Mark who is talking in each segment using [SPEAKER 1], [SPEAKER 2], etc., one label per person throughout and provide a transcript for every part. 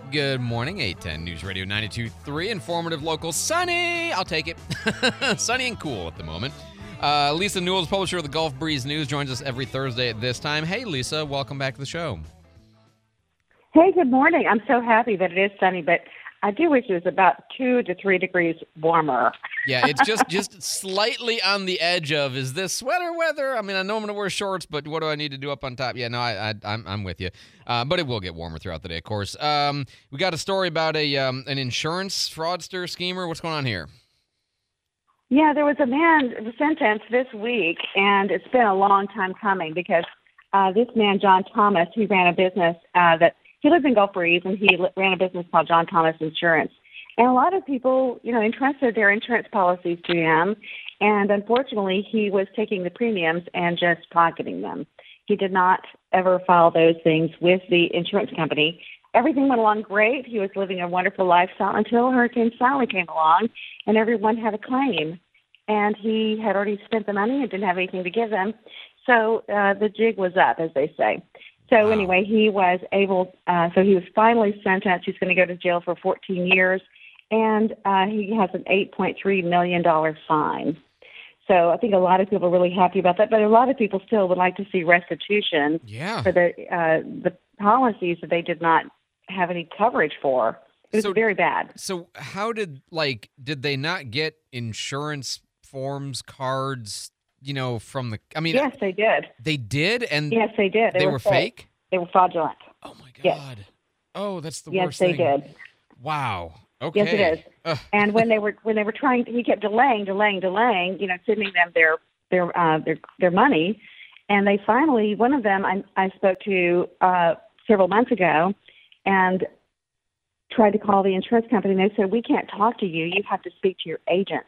[SPEAKER 1] Good morning, 810 News Radio 92.3, informative, local, sunny. I'll take it. Sunny and cool at the moment. Lisa Newell's publisher of the Gulf Breeze News, joins us every Thursday at this time. Hey, Lisa, welcome back to the show.
[SPEAKER 2] Hey, good morning. I'm so happy that it is sunny, but I do wish it was about 2 to 3 degrees warmer.
[SPEAKER 1] Yeah, it's just slightly on the edge of, is this sweater weather? I mean, I know I'm going to wear shorts, but what do I need to do up on top? Yeah, no, I'm with you. But it will get warmer throughout the day, of course. We got a story about an insurance fraudster schemer. What's going on here?
[SPEAKER 2] Yeah, there was a man sentenced this week, and it's been a long time coming because this man, John Thomas, he ran a business he lives in Gulf Breeze, and he ran a business called John Thomas Insurance. And a lot of people, entrusted their insurance policies to him, and unfortunately, he was taking the premiums and just pocketing them. He did not ever file those things with the insurance company. Everything went along great. He was living a wonderful lifestyle until Hurricane Sally came along, and everyone had a claim. And he had already spent the money and didn't have anything to give them. So the jig was up, as they say. So anyway, he was he was finally sentenced. He's going to go to jail for 14 years, and he has an $8.3 million fine. So I think a lot of people are really happy about that, but a lot of people still would like to see restitution for the policies that they did not have any coverage for. It was very bad.
[SPEAKER 1] So how did they not get insurance forms, cards, from the,
[SPEAKER 2] Yes, they did.
[SPEAKER 1] They did? And
[SPEAKER 2] yes, they did.
[SPEAKER 1] They were fake?
[SPEAKER 2] They were fraudulent.
[SPEAKER 1] Oh, my God.
[SPEAKER 2] Yes.
[SPEAKER 1] Oh, that's the
[SPEAKER 2] yes,
[SPEAKER 1] worst thing.
[SPEAKER 2] Yes, they did.
[SPEAKER 1] Wow. Okay.
[SPEAKER 2] Yes, it is. And when they were trying, he kept delaying, sending them their money. And they finally, one of them I spoke to several months ago and tried to call the insurance company. And they said, we can't talk to you. You have to speak to your agent.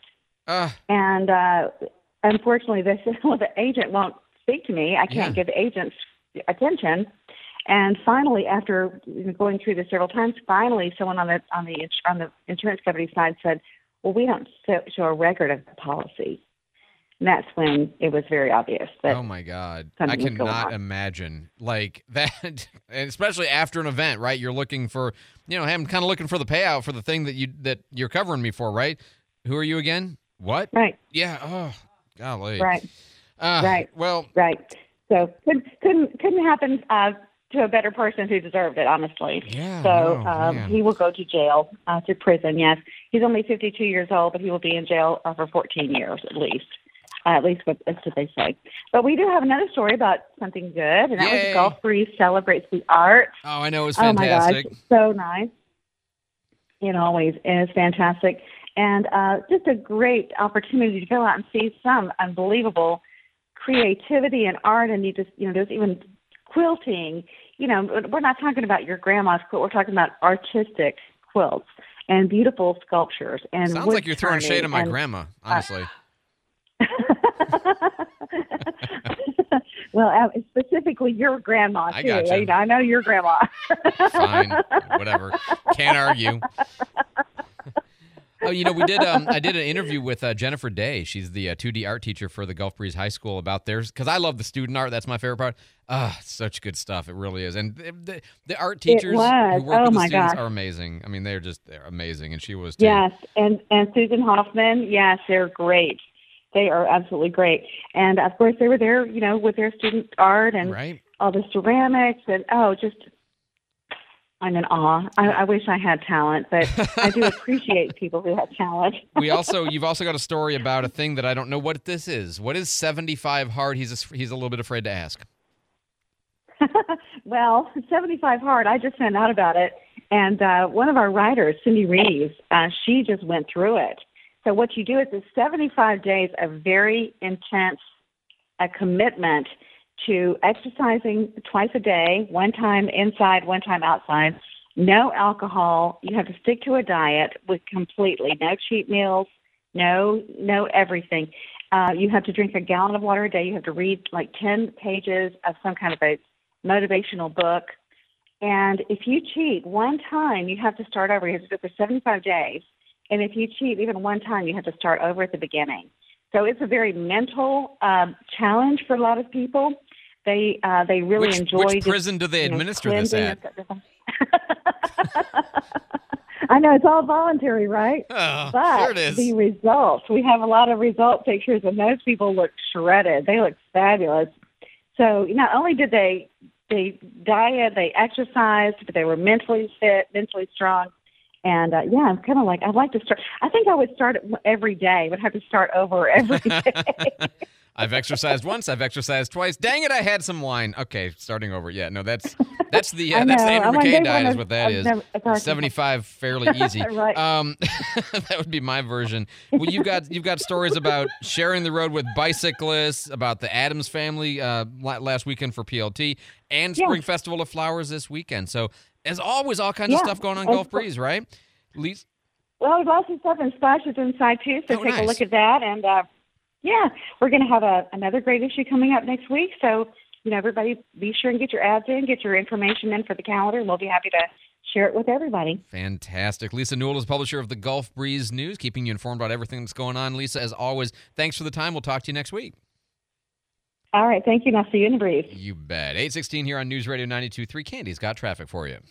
[SPEAKER 2] And unfortunately, they said, well, the agent won't speak to me. I can't give the agents attention. And finally, after going through this several times, someone on the insurance company side said, well, we don't show a record of the policy. And that's when it was very obvious that.
[SPEAKER 1] Oh my God. I cannot imagine like that, and especially after an event, right? You're looking for, I'm kind of looking for the payout for the thing that you're covering me for, right? Who are you again? What?
[SPEAKER 2] Right.
[SPEAKER 1] Yeah. Oh, golly.
[SPEAKER 2] Right.
[SPEAKER 1] Right. Well.
[SPEAKER 2] Right. So couldn't happen to a better person who deserved it, honestly.
[SPEAKER 1] Yeah.
[SPEAKER 2] So he will go to jail, to prison. Yes, he's only 52 years old, but he will be in jail for 14 years at least. That's what they say. But we do have another story about something good, and that was Gulf Breeze celebrates the arts.
[SPEAKER 1] Oh, I know, it was fantastic.
[SPEAKER 2] Oh my gosh, so nice. It always is fantastic. And just a great opportunity to go out and see some unbelievable creativity and art. And there's even quilting. We're not talking about your grandma's quilt. We're talking about artistic quilts and beautiful sculptures. And
[SPEAKER 1] sounds like you're throwing shade at my grandma, honestly.
[SPEAKER 2] Well, specifically your grandma, too.
[SPEAKER 1] I gotcha.
[SPEAKER 2] I know your grandma.
[SPEAKER 1] Fine. Whatever. Can't argue. Oh, we did. I did an interview with Jennifer Day. She's the 2D art teacher for the Gulf Breeze High School about theirs, because I love the student art. That's my favorite part. Such good stuff. It really is. And the art teachers who work with the students are amazing. I mean, they're amazing, and she was too.
[SPEAKER 2] Yes, and Susan Hoffman. Yes, they're great. They are absolutely great. And of course, they were there, with their student art and all the ceramics, and I'm in awe. I wish I had talent, but I do appreciate people who have talent.
[SPEAKER 1] You've also got a story about a thing that I don't know what this is. What is 75 hard? He's a little bit afraid to ask.
[SPEAKER 2] Well, 75 hard. I just found out about it, and one of our writers, Cindy Reeves, she just went through it. So what you do is it's 75 days of very intense commitment to exercising twice a day, one time inside, one time outside, no alcohol. You have to stick to a diet with completely no cheat meals, no everything. You have to drink a gallon of water a day. You have to read like 10 pages of some kind of a motivational book. And if you cheat one time, you have to start over. You have to do it for 75 days. And if you cheat even one time, you have to start over at the beginning. So it's a very mental challenge for a lot of people. They really enjoy.
[SPEAKER 1] Which prison do they administer this at?
[SPEAKER 2] I know it's all voluntary, right?
[SPEAKER 1] Oh,
[SPEAKER 2] but
[SPEAKER 1] sure it is.
[SPEAKER 2] the results, we have a lot of result pictures, and those people look shredded. They look fabulous. So not only did they diet, they exercised, but they were mentally fit, mentally strong. And, I'm kind of like, I'd like to start. I think I would start it every day. Would have to start over every day.
[SPEAKER 1] I've exercised once. I've exercised twice. Dang it, I had some wine. Okay, starting over. Yeah, no, that's the that's the Andrew McKay diet is what that is. 75 fairly easy.
[SPEAKER 2] Right.
[SPEAKER 1] That would be my version. Well, you've got stories about sharing the road with bicyclists, about the Addams family last weekend for PLT, and Spring Festival of Flowers this weekend. So, as always, all kinds of stuff going on Gulf Breeze, right? Lisa?
[SPEAKER 2] Well, there's lots of stuff in Splashes inside, too, so take a look at that. And, we're going to have another great issue coming up next week. So, everybody be sure and get your ads in, get your information in for the calendar, and we'll be happy to share it with everybody.
[SPEAKER 1] Fantastic. Lisa Newell is publisher of the Gulf Breeze News, keeping you informed about everything that's going on. Lisa, as always, thanks for the time. We'll talk to you next week.
[SPEAKER 2] All right. Thank you, and I'll see you in the breeze.
[SPEAKER 1] You bet. 8:16 here on News Radio 92.3. Candy's got traffic for you.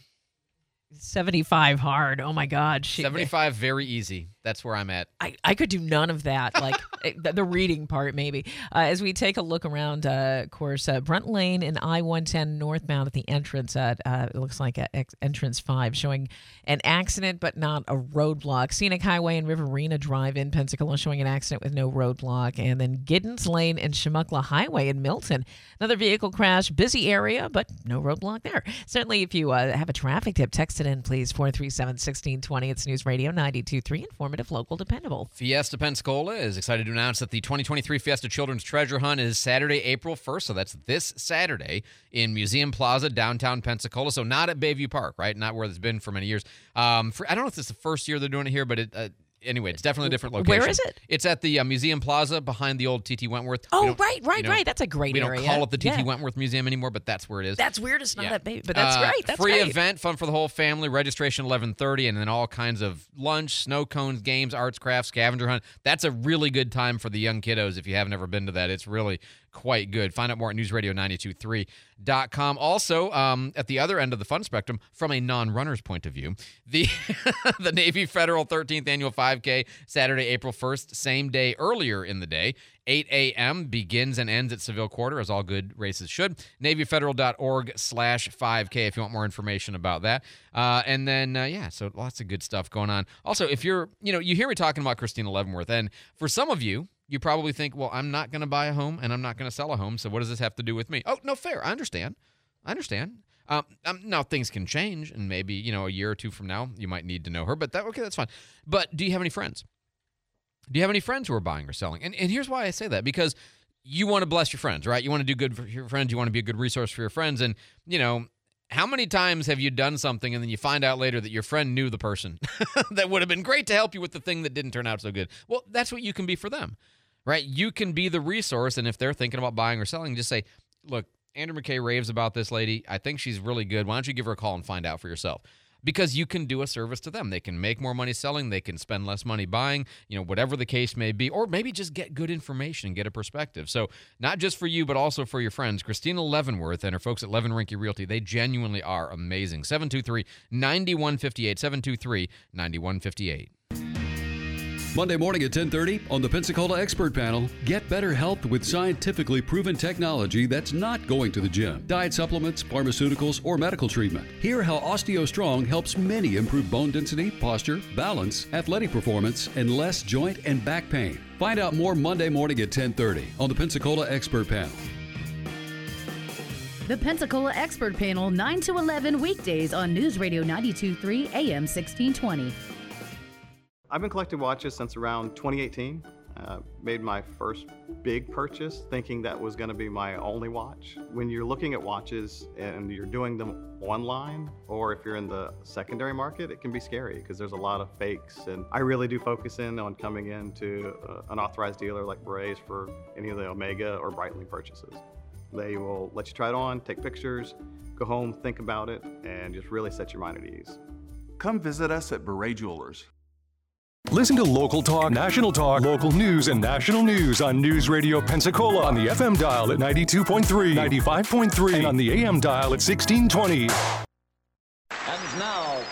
[SPEAKER 3] 75 hard. Oh, my God.
[SPEAKER 1] 75 very easy. That's where I'm at.
[SPEAKER 3] I could do none of that, like the reading part maybe. As we take a look around, of course, Brent Lane and I-110 northbound at the entrance at, it looks like entrance 5, showing an accident but not a roadblock. Scenic Highway and Riverina Drive in Pensacola showing an accident with no roadblock. And then Giddens Lane and Chumuckla Highway in Milton. Another vehicle crash, busy area, but no roadblock there. Certainly, if you have a traffic tip, text it in, please, 437-1620. It's News Radio 92.3, informative, local, dependable.
[SPEAKER 1] Fiesta Pensacola is excited to announce that the 2023 Fiesta Children's Treasure Hunt is Saturday, April 1st, so that's this Saturday in Museum Plaza, downtown Pensacola, so not at Bayview Park, right? Not where it's been for many years. I don't know if this is the first year they're doing it here, but anyway, it's definitely a different location.
[SPEAKER 3] Where is it?
[SPEAKER 1] It's at the Museum Plaza behind the old T.T. Wentworth.
[SPEAKER 3] Oh, right. That's a great area.
[SPEAKER 1] We don't call it the T.T. Wentworth Museum anymore, but that's where it is.
[SPEAKER 3] That's weird. It's not that big, but that's right. That's
[SPEAKER 1] free
[SPEAKER 3] great.
[SPEAKER 1] event, fun for the whole family. Registration 11:30, and then all kinds of lunch, snow cones, games, arts, crafts, scavenger hunt. That's a really good time for the young kiddos. If you haven't ever been to that, it's really quite good. Find out more at newsradio923.com. Also, at the other end of the fun spectrum, from a non-runner's point of view, the Navy Federal 13th Annual 5K, Saturday, April 1st, same day earlier in the day. 8 a.m. begins and ends at Seville Quarter, as all good races should. NavyFederal.org/5K if you want more information about that. And then, so lots of good stuff going on. Also, if you're, you hear me talking about Christina Leavenworth, and for some of you, you probably think, well, I'm not going to buy a home and I'm not going to sell a home, so what does this have to do with me? Oh, no, fair. I understand. Now, things can change, and maybe, a year or two from now, you might need to know her, but that's fine. But do you have any friends? Do you have any friends who are buying or selling? And here's why I say that, because you want to bless your friends, right? You want to do good for your friends. You want to be a good resource for your friends. And, how many times have you done something and then you find out later that your friend knew the person that would have been great to help you with the thing that didn't turn out so good? Well, that's what you can be for them, right? You can be the resource, and if they're thinking about buying or selling, just say, look, Andrew McKay raves about this lady. I think she's really good. Why don't you give her a call and find out for yourself? Because you can do a service to them. They can make more money selling. They can spend less money buying, whatever the case may be, or maybe just get good information and get a perspective. So not just for you, but also for your friends. Christina Leavenworth and her folks at Levin Rinke Realty, they genuinely are amazing. 723-9158, 723-9158.
[SPEAKER 4] Monday morning at 10:30 on the Pensacola Expert Panel, get better health with scientifically proven technology that's not going to the gym, diet supplements, pharmaceuticals, or medical treatment. Hear how OsteoStrong helps many improve bone density, posture, balance, athletic performance, and less joint and back pain. Find out more Monday morning at 10:30 on the Pensacola Expert Panel.
[SPEAKER 5] The Pensacola Expert Panel, 9 to 11 weekdays on News Radio 92.3 AM 1620.
[SPEAKER 6] I've been collecting watches since around 2018. Made my first big purchase thinking that was going to be my only watch. When you're looking at watches and you're doing them online, or if you're in the secondary market, it can be scary because there's a lot of fakes. And I really do focus in on coming into an authorized dealer like Berets for any of the Omega or Breitling purchases. They will let you try it on, take pictures, go home, think about it, and just really set your mind at ease.
[SPEAKER 7] Come visit us at Beret Jewelers.
[SPEAKER 8] Listen to local talk, national talk, local news, and national news on News Radio Pensacola on the FM dial at 92.3, 95.3, and on the AM dial at 1620.
[SPEAKER 9] And now,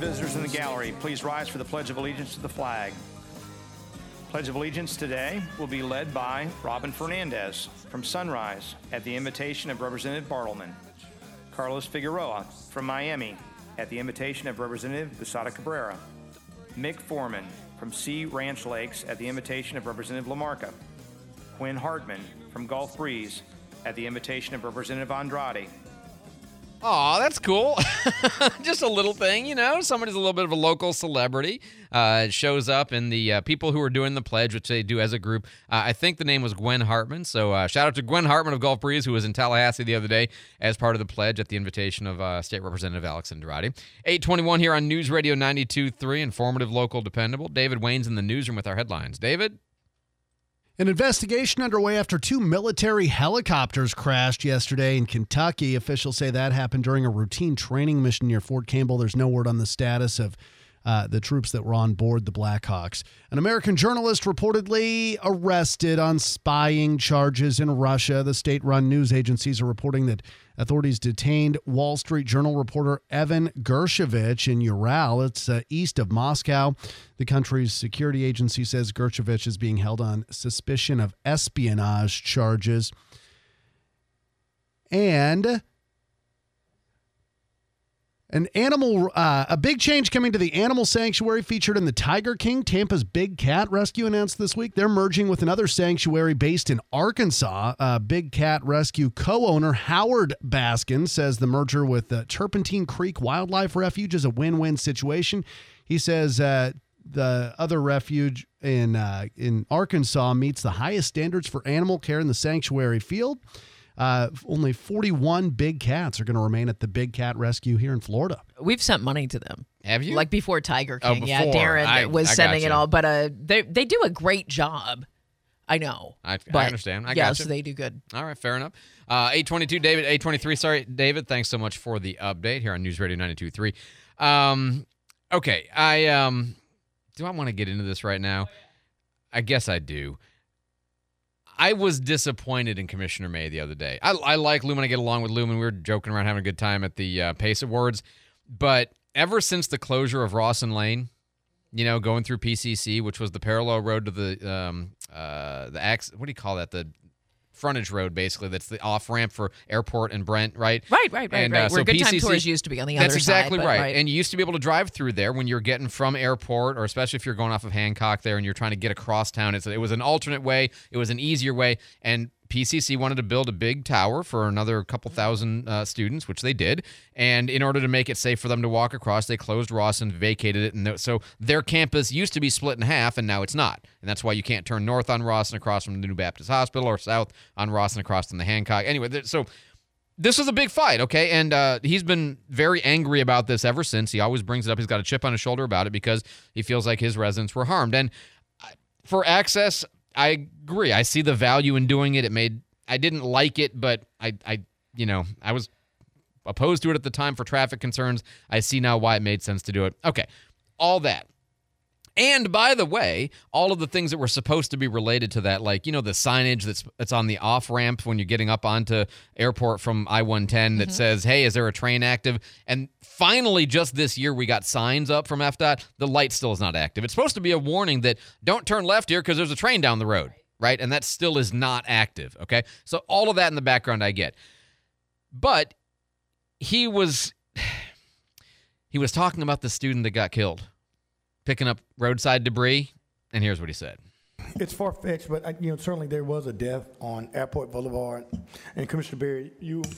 [SPEAKER 9] visitors in the gallery, please rise for the Pledge of Allegiance to the flag. Pledge of Allegiance today will be led by Robin Fernandez from Sunrise at the invitation of Representative Bartleman. Carlos Figueroa from Miami at the invitation of Representative Busada Cabrera. Mick Foreman from Sea Ranch Lakes at the invitation of Representative Lamarca. Quinn Hartman from Gulf Breeze at the invitation of Representative Andrade.
[SPEAKER 1] Aw, that's cool. Just a little thing, you know. Somebody's a little bit of a local celebrity. Shows up in the people who are doing the pledge, which they do as a group. I think the name was Gwen Hartman. So shout out to Gwen Hartman of Gulf Breeze, who was in Tallahassee the other day as part of the pledge at the invitation of State Representative Alex Andrade. 8:21 here on News Radio 92.3, informative, local, dependable. David Wayne's in the newsroom with our headlines. David?
[SPEAKER 10] An investigation underway after 2 military helicopters crashed yesterday in Kentucky. Officials say that happened during a routine training mission near Fort Campbell. There's no word on the status of the troops that were on board the Blackhawks. An American journalist reportedly arrested on spying charges in Russia. The state-run news agencies are reporting that authorities detained Wall Street Journal reporter Evan Gershkovich in Ural. It's east of Moscow. The country's security agency says Gershkovich is being held on suspicion of espionage charges. And a big change coming to the animal sanctuary featured in the Tiger King. Tampa's Big Cat Rescue announced this week they're merging with another sanctuary based in Arkansas. Big Cat Rescue co-owner Howard Baskin says the merger with Turpentine Creek Wildlife Refuge is a win-win situation. He says the other refuge in Arkansas meets the highest standards for animal care in the sanctuary field. Only 41 big cats are going to remain at the Big Cat Rescue here in Florida.
[SPEAKER 3] We've sent money to them.
[SPEAKER 1] Have you?
[SPEAKER 3] Like before Tiger King.
[SPEAKER 1] Before.
[SPEAKER 3] Yeah, Darren was sending
[SPEAKER 1] gotcha.
[SPEAKER 3] it all. But they do a great job. I know.
[SPEAKER 1] I
[SPEAKER 3] But
[SPEAKER 1] understand. I
[SPEAKER 3] yes,
[SPEAKER 1] gotcha.
[SPEAKER 3] they do good.
[SPEAKER 1] All right, fair enough. 8:22, David. 8:23. Sorry, David. Thanks so much for the update here on News Radio 92.3. Okay, do I want to get into this right now? I guess I do. I was disappointed in Commissioner May the other day. I like Lumen. I get along with Lumen. We were joking around, having a good time at the PACE Awards. But ever since the closure of Rawson Lane, you know, going through PCC, which was the parallel road to the what do you call that? The frontage road, basically. That's the off ramp for Airport and Brent, right?
[SPEAKER 3] Right.
[SPEAKER 1] And,
[SPEAKER 3] Where
[SPEAKER 1] so
[SPEAKER 3] Good Time
[SPEAKER 1] PCC
[SPEAKER 3] Tours used to be on the other side.
[SPEAKER 1] That's exactly
[SPEAKER 3] but
[SPEAKER 1] right. And you used to be able to drive through there when you're getting from Airport, or especially if you're going off of Hancock there and you're trying to get across town. It was an alternate way. It was an easier way. And PCC wanted to build a big tower for another couple thousand students, which they did. And in order to make it safe for them to walk across, they closed Rawson, vacated it. And so their campus used to be split in half, and now it's not. And that's why you can't turn north on Rawson across from the New Baptist Hospital, or south on Rawson across from the Hancock. Anyway, so this was a big fight, okay? And he's been very angry about this ever since. He always brings it up. He's got a chip on his shoulder about it because he feels like his residents were harmed. And for access, I agree. I see the value in doing it. I didn't like it, but I was opposed to it at the time for traffic concerns. I see now why it made sense to do it. Okay, all that. And by the way, all of the things that were supposed to be related to that, like, you know, the signage that's on the off-ramp when you're getting up onto Airport from I-110 that says, hey, is there a train active? And finally, just this year, we got signs up from FDOT. The light still is not active. It's supposed to be a warning that don't turn left here because there's a train down the road, right? And that still is not active, okay? So all of that in the background I get. But he was talking about the student that got killed, picking up roadside debris, and here's what he said.
[SPEAKER 11] It's far-fetched, but certainly there was a death on Airport Boulevard. And Commissioner Berry,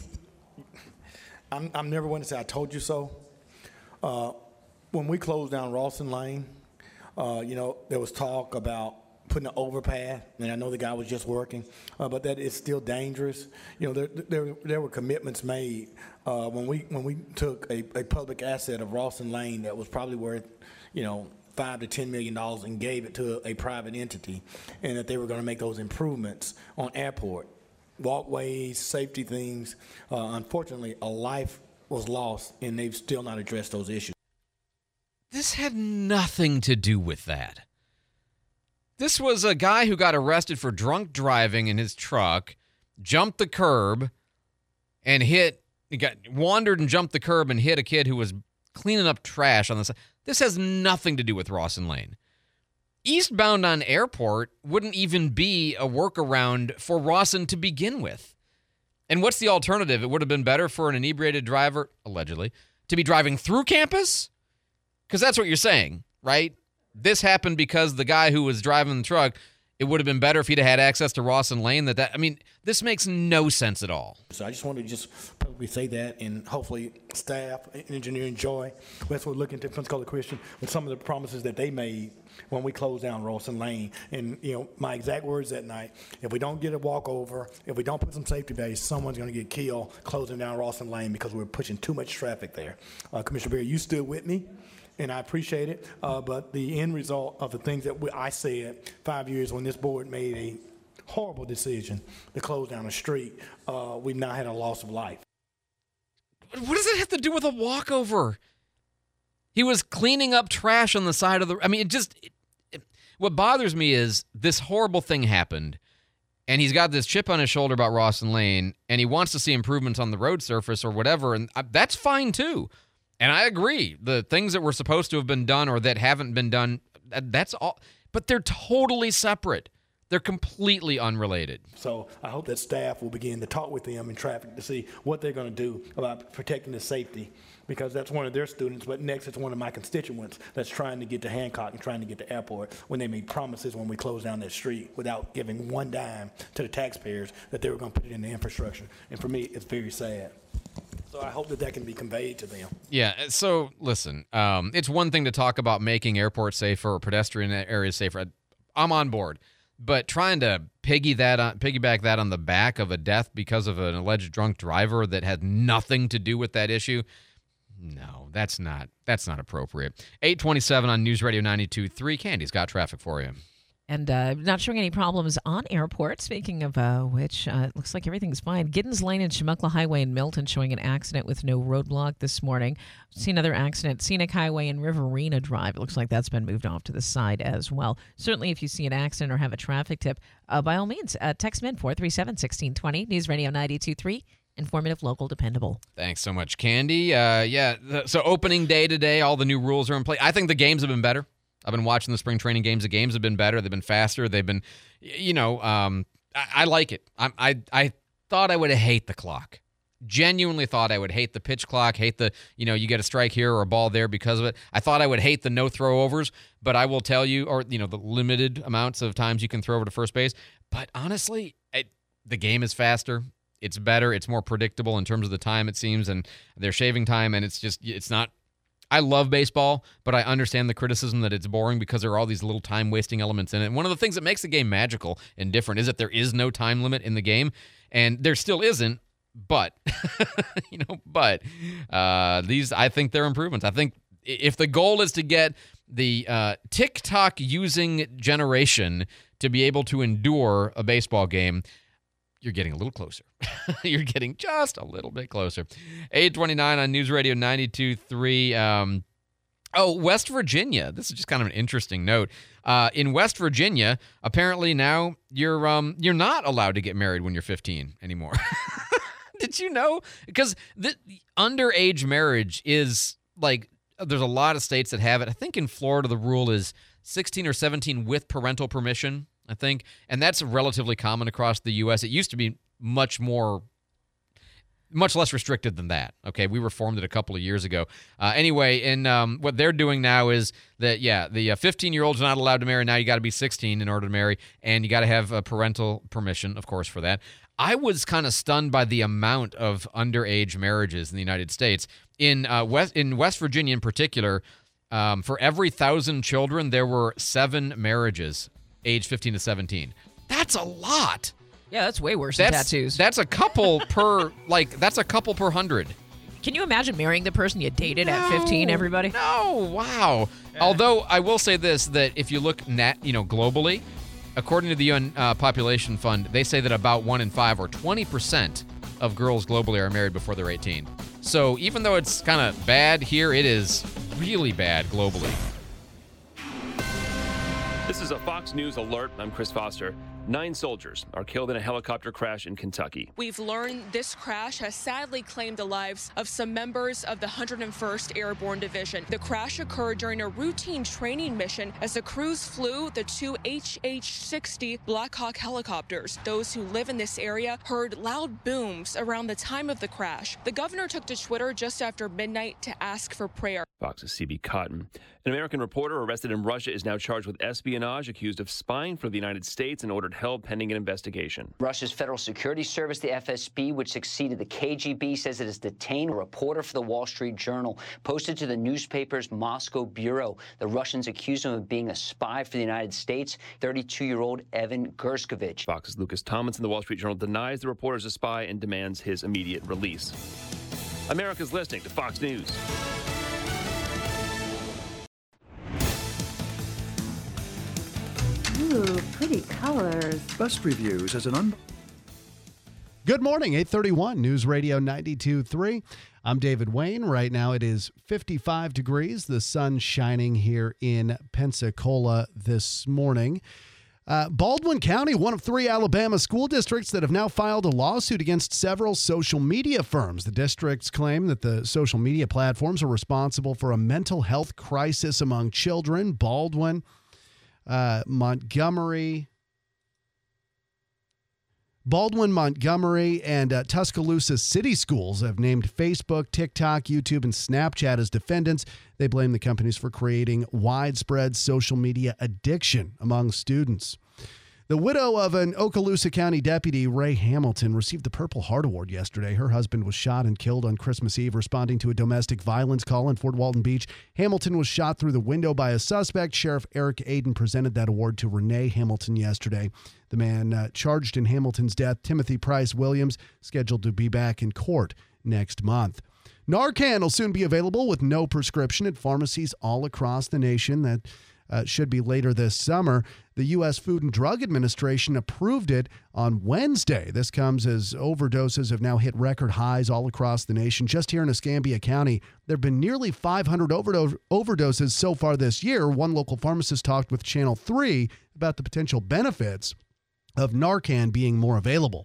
[SPEAKER 11] I'm never one to say I told you so. When we closed down Rawson Lane, there was talk about putting an overpass, and I know the guy was just working, but that is still dangerous. There were commitments made when we took a public asset of Rawson Lane that was probably worth, $5 to $10 million and gave it to a private entity, and that they were going to make those improvements on Airport, walkways, safety things. Unfortunately, a life was lost, and they've still not addressed those issues.
[SPEAKER 1] This had nothing to do with that. This was a guy who got arrested for drunk driving in his truck, jumped the curb, and wandered and jumped the curb and hit a kid who was cleaning up trash on the side. This has nothing to do with Rawson Lane. Eastbound on Airport wouldn't even be a workaround for Rawson to begin with. And what's the alternative? It would have been better for an inebriated driver, allegedly, to be driving through campus? Because that's what you're saying, right? This happened because the guy who was driving the truck, it would have been better if he'd had access to Rawson Lane. I mean, this makes no sense at all.
[SPEAKER 11] So I just wanted to just publicly say that, and hopefully staff, engineer, enjoy. That's what we're looking to Pensacola Christian with some of the promises that they made when we closed down Rawson Lane. And, my exact words that night, if we don't get a walkover, if we don't put some safety bays, someone's going to get killed closing down Rawson Lane because we're pushing too much traffic there. Commissioner Berry, you stood with me, and I appreciate it. But the end result of the things that I said 5 years when this board made a horrible decision to close down a street, we've now had a loss of life.
[SPEAKER 1] What does it have to do with a walkover? He was cleaning up trash on the side of the... I mean, what bothers me is this horrible thing happened, and he's got this chip on his shoulder about Rawson Lane, and he wants to see improvements on the road surface or whatever, and that's fine too. And I agree. The things that were supposed to have been done or that haven't been done, that's all. But they're totally separate. They're completely unrelated.
[SPEAKER 11] So I hope that staff will begin to talk with them in traffic to see what they're going to do about protecting the safety, because that's one of their students, but next it's one of my constituents that's trying to get to Hancock and trying to get to Airport when they made promises when we closed down that street without giving one dime to the taxpayers that they were going to put it in the infrastructure. And for me, it's very sad. So I hope that can be conveyed to them.
[SPEAKER 1] Yeah, so listen, it's one thing to talk about making airports safer or pedestrian areas safer. I'm on board. But trying to piggyback that on the back of a death because of an alleged drunk driver that had nothing to do with that issue, no, that's not appropriate. 827 on News Radio 92.3. Candy's got traffic for you.
[SPEAKER 3] And not showing any problems on Airport. Speaking of which, it looks like everything's fine. Giddens Lane and Chemukla Highway in Milton showing an accident with no roadblock this morning. See another accident, Scenic Highway and Riverina Drive. It looks like that's been moved off to the side as well. Certainly, if you see an accident or have a traffic tip, by all means, text MIN 437-1620. News Radio 92.3. Informative, local, dependable.
[SPEAKER 1] Thanks so much, Candy. So opening day today, all the new rules are in place. I think the games have been better. I've been watching the spring training games. The games have been better. They've been faster. They've been, I like it. I thought I would hate the clock. Genuinely thought I would hate the pitch clock, hate the, you get a strike here or a ball there because of it. I thought I would hate the no throw overs, but I will tell you, or, the limited amounts of times you can throw over to first base. But honestly, the game is faster. It's better. It's more predictable in terms of the time, it seems, and their shaving time, and it's not. I love baseball, but I understand the criticism that it's boring because there are all these little time-wasting elements in it. And one of the things that makes the game magical and different is that there is no time limit in the game, and there still isn't, but, these, I think they're improvements. I think if the goal is to get the TikTok using generation to be able to endure a baseball game, you're getting a little closer. You're getting just a little bit closer. 829 on News Radio 92.3. West Virginia. This is just kind of an interesting note. In West Virginia, apparently now you're not allowed to get married when you're 15 anymore. Did you know? Because the underage marriage is like, there's a lot of states that have it. I think in Florida the rule is 16 or 17 with parental permission, I think. And that's relatively common across the U.S. It used to be much less restricted than that. Okay, we reformed it a couple of years ago. Anyway, and what they're doing now is that, the 15-year-old's not allowed to marry. Now you got to be 16 in order to marry, and you got to have parental permission, of course, for that. I was kind of stunned by the amount of underage marriages in the United States. In West Virginia in particular, for every 1,000 children, there were 7 marriages age 15 to 17. That's a lot.
[SPEAKER 3] Yeah, that's way worse than tattoos.
[SPEAKER 1] That's a couple per, that's a couple per 100.
[SPEAKER 3] Can you imagine marrying the person you dated at 15, everybody?
[SPEAKER 1] No, wow. Although I will say this, that if you look globally, according to the UN Population Fund, they say that about 1 in 5 or 20% of girls globally are married before they're 18. So even though it's kind of bad here, it is really bad globally.
[SPEAKER 12] This is a Fox News alert. I'm Chris Foster. 9 soldiers are killed in a helicopter crash in Kentucky.
[SPEAKER 13] We've learned this crash has sadly claimed the lives of some members of the 101st Airborne Division. The crash occurred during a routine training mission as the crews flew the 2 HH-60 Black Hawk helicopters. Those who live in this area heard loud booms around the time of the crash. The governor took to Twitter just after midnight to ask for prayer.
[SPEAKER 12] Fox's CB Cotton. An American reporter arrested in Russia is now charged with espionage, accused of spying for the United States, and ordered held pending an investigation.
[SPEAKER 14] Russia's Federal Security Service, the FSB, which succeeded the KGB, says it has detained a reporter for the Wall Street Journal, posted to the newspaper's Moscow bureau. The Russians accused him of being a spy for the United States, 32-year-old Evan Gerskovich.
[SPEAKER 12] Fox's Lucas Tomlinson, the Wall Street Journal, denies the reporter is a spy and demands his immediate release. America's listening to Fox News.
[SPEAKER 15] Ooh, pretty colors.
[SPEAKER 16] Best reviews as an
[SPEAKER 10] Good morning, 831 News Radio 92.3. I'm David Wayne. Right now it is 55 degrees. The sun shining here in Pensacola this morning. Baldwin County, one of 3 Alabama school districts that have now filed a lawsuit against several social media firms. The districts claim that the social media platforms are responsible for a mental health crisis among children. Baldwin, Montgomery, and Tuscaloosa City Schools have named Facebook, TikTok, YouTube, and Snapchat as defendants. They blame the companies for creating widespread social media addiction among students. The widow of an Okaloosa County deputy, Ray Hamilton, received the Purple Heart Award yesterday. Her husband was shot and killed on Christmas Eve responding to a domestic violence call in Fort Walton Beach. Hamilton was shot through the window by a suspect. Sheriff Eric Aiden presented that award to Renee Hamilton yesterday. The man charged in Hamilton's death, Timothy Price Williams, scheduled to be back in court next month. Narcan will soon be available with no prescription at pharmacies all across the nation. That should be later this summer. The U.S. Food and Drug Administration approved it on Wednesday. This comes as overdoses have now hit record highs all across the nation. Just here in Escambia County, there have been nearly 500 overdoses so far this year. One local pharmacist talked with Channel 3 about the potential benefits of Narcan being more available.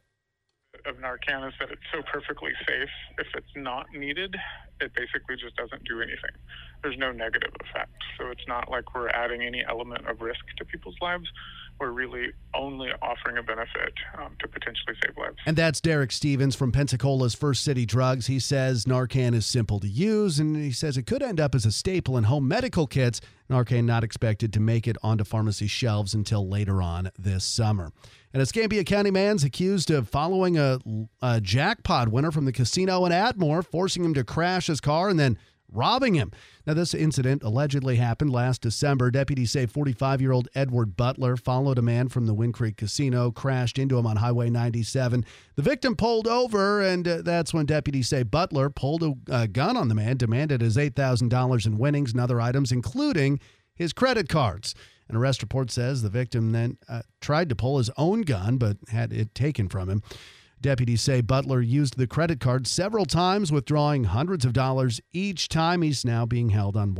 [SPEAKER 17] Of Narcan is that it's so perfectly safe. If it's not needed, it basically just doesn't do anything. There's no negative effect. So it's not like we're adding any element of risk to people's lives. We're really only offering a benefit to potentially save lives.
[SPEAKER 10] And that's Derek Stevens from Pensacola's First City Drugs. He says Narcan is simple to use, and he says it could end up as a staple in home medical kits. Narcan not expected to make it onto pharmacy shelves until later on this summer. An Escambia County man's accused of following a jackpot winner from the casino in Atmore, forcing him to crash his car and then robbing him. Now, this incident allegedly happened last December. Deputies say 45-year-old Edward Butler followed a man from the Wind Creek Casino, crashed into him on Highway 97. The victim pulled over, and that's when deputies say Butler pulled a gun on the man, demanded his $8,000 in winnings and other items, including his credit cards. An arrest report says the victim then tried to pull his own gun, but had it taken from him. Deputies say Butler used the credit card several times, withdrawing hundreds of dollars each time. He's now being held on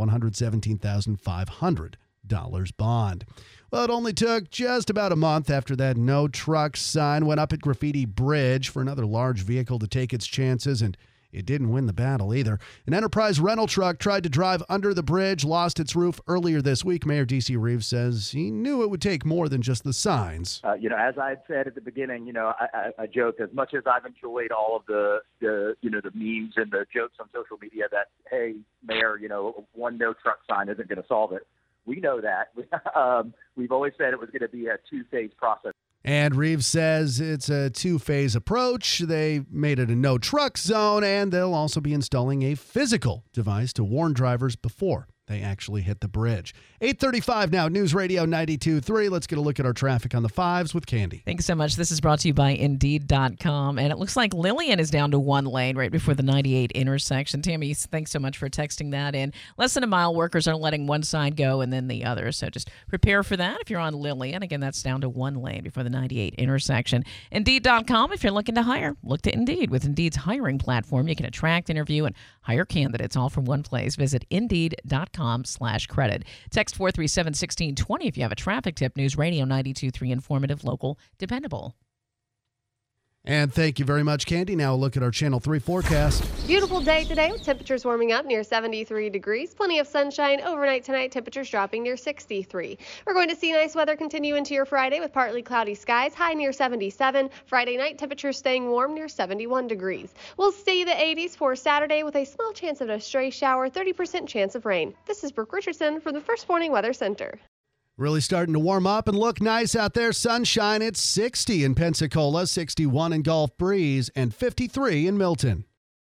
[SPEAKER 10] $117,500 bond. Well, it only took just about a month after that no truck sign went up at Graffiti Bridge for another large vehicle to take its chances, and it didn't win the battle either. An Enterprise rental truck tried to drive under the bridge, lost its roof earlier this week. Mayor D.C. Reeves says he knew it would take more than just the signs.
[SPEAKER 18] As I had said at the beginning, I joked, as much as I've enjoyed all of the memes and the jokes on social media that, hey, Mayor, one no truck sign isn't going to solve it. We know that. We've always said it was going to be a two-phase process.
[SPEAKER 10] And Reeves says it's a two-phase approach. They made it a no-truck zone, and they'll also be installing a physical device to warn drivers before they actually hit the bridge. 8:35 now, News Radio 92.3. Let's get a look at our traffic on the fives with Candy.
[SPEAKER 3] Thanks so much. This is brought to you by Indeed.com. And it looks like Lillian is down to one lane right before the 98 intersection. Tammy, thanks so much for texting that in. Less than a mile, workers are letting one side go and then the other. So just prepare for that if you're on Lillian. Again, that's down to one lane before the 98 intersection. Indeed.com, if you're looking to hire, look to Indeed. With Indeed's hiring platform, you can attract, interview, and hire candidates all from one place. Visit Indeed.com. newsradio.com/credit. Text 437-1620 if you have a traffic tip. News Radio 92.3, informative, local, dependable.
[SPEAKER 10] And thank you very much, Candy. Now a look at our Channel 3 forecast.
[SPEAKER 16] Beautiful day today with temperatures warming up near 73 degrees. Plenty of sunshine. Overnight tonight, temperatures dropping near 63. We're going to see nice weather continue into your Friday with partly cloudy skies, high near 77. Friday night, temperatures staying warm near 71 degrees. We'll stay the 80s for Saturday with a small chance of a stray shower, 30% chance of rain. This is Brooke Richardson from the First Warning Weather Center.
[SPEAKER 10] Really starting to warm up and look nice out there. Sunshine, it's 60 in Pensacola, 61 in Gulf Breeze, and 53 in Milton.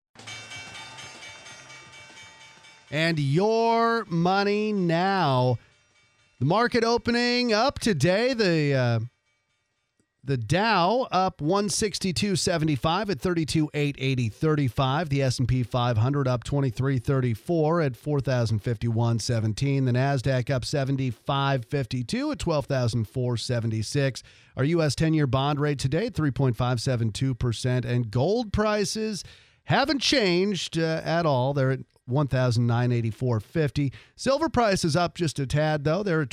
[SPEAKER 10] And your money now. The market opening up today. The Dow up 162.75 at 32,880.35. The S&P 500 up 23.34 at 4,051.17. The Nasdaq up 75.52 at 12,476. Our U.S. 10-year bond rate today 3.572%. And gold prices haven't changed at all. They're at $1,984.50. Silver prices up just a tad though. They're at